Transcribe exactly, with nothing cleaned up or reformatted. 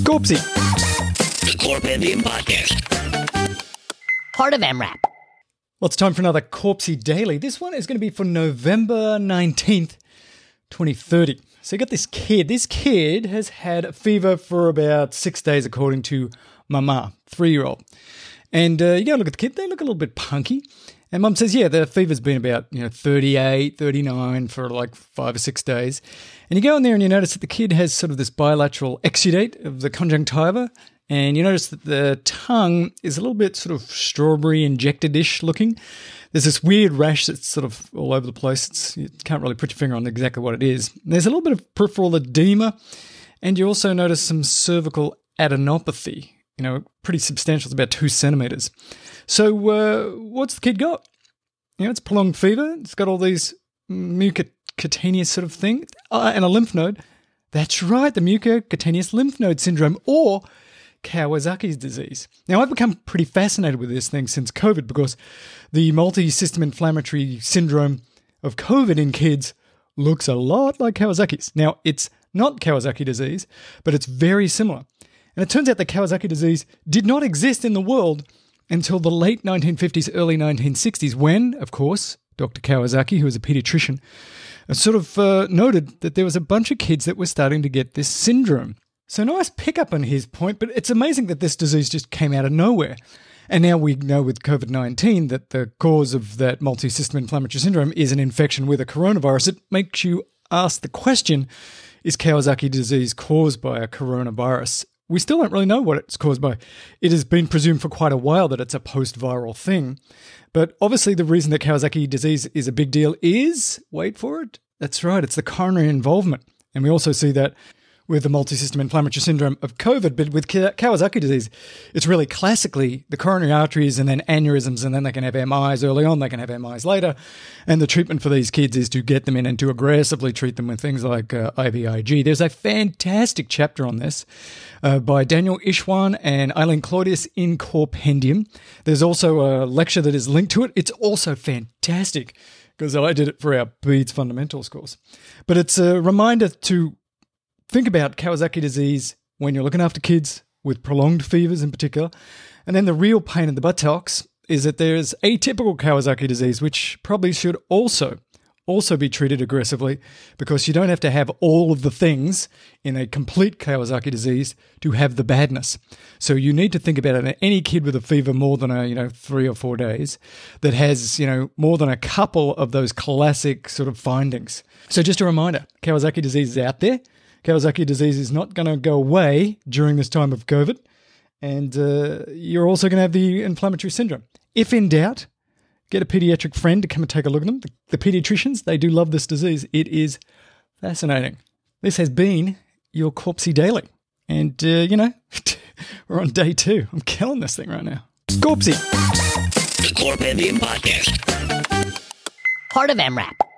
Scorpsy. The Corpendium Podcast. Part of M RAP. Well, it's time for another Corpsey Daily. This one is going to be for November nineteenth, twenty thirty. So you got this kid. This kid has had a fever for about six days, according to Mama, three-year-old. And uh, you go look at the kid. They look a little bit punky. And Mum says, yeah, the fever's been about, you know, thirty-eight, thirty-nine for like five or six days. And you go in there and you notice that the kid has sort of this bilateral exudate of the conjunctiva. And you notice that the tongue is a little bit sort of strawberry injected-ish looking. There's this weird rash that's sort of all over the place. It's, you can't really put your finger on exactly what it is. There's a little bit of peripheral edema. And you also notice some cervical adenopathy. You know, pretty substantial. It's about two centimetres. So uh, what's the kid got? You know, it's prolonged fever. It's got all these mucocutaneous sort of thing. Uh, and a lymph node. That's right, the mucocutaneous lymph node syndrome, or Kawasaki's disease. Now, I've become pretty fascinated with this thing since COVID because the multi-system inflammatory syndrome of COVID in kids looks a lot like Kawasaki's. Now, it's not Kawasaki disease, but it's very similar. And it turns out that Kawasaki disease did not exist in the world until the late nineteen fifties, early nineteen sixties, when, of course, Doctor Kawasaki, who was a pediatrician, sort of uh, noted that there was a bunch of kids that were starting to get this syndrome. So nice pickup on his point, but it's amazing that this disease just came out of nowhere. And now we know with COVID nineteen that the cause of that multi-system inflammatory syndrome is an infection with a coronavirus. It makes you ask the question, is Kawasaki disease caused by a coronavirus? We still don't really know what it's caused by. It has been presumed for quite a while that it's a post-viral thing. But obviously the reason that Kawasaki disease is a big deal is, wait for it, that's right, it's the coronary involvement. And we also see that with the multi-system inflammatory syndrome of COVID, but with Kawasaki disease, it's really classically the coronary arteries and then aneurysms, and then they can have M Is early on, they can have M Is later. And the treatment for these kids is to get them in and to aggressively treat them with things like uh, I V I G. There's a fantastic chapter on this uh, by Daniel Ishwan and Eileen Claudius in Corpendium. There's also a lecture that is linked to it. It's also fantastic because I did it for our Beads Fundamentals course. But it's a reminder to think about Kawasaki disease when you're looking after kids with prolonged fevers in particular. And then the real pain in the buttocks is that there's atypical Kawasaki disease, which probably should also, also be treated aggressively because you don't have to have all of the things in a complete Kawasaki disease to have the badness. So you need to think about it. Any kid with a fever more than a, you know, three or four days that has, you know, more than a couple of those classic sort of findings. So just a reminder, Kawasaki disease is out there. Kawasaki disease is not going to go away during this time of COVID. And uh, you're also going to have the inflammatory syndrome. If in doubt, get a pediatric friend to come and take a look at them. The, the pediatricians, they do love this disease. It is fascinating. This has been your Corpsey Daily. And, uh, you know, we're on day two. I'm killing this thing right now. Corpsey. The Corpendium Podcast. Part of M RAP.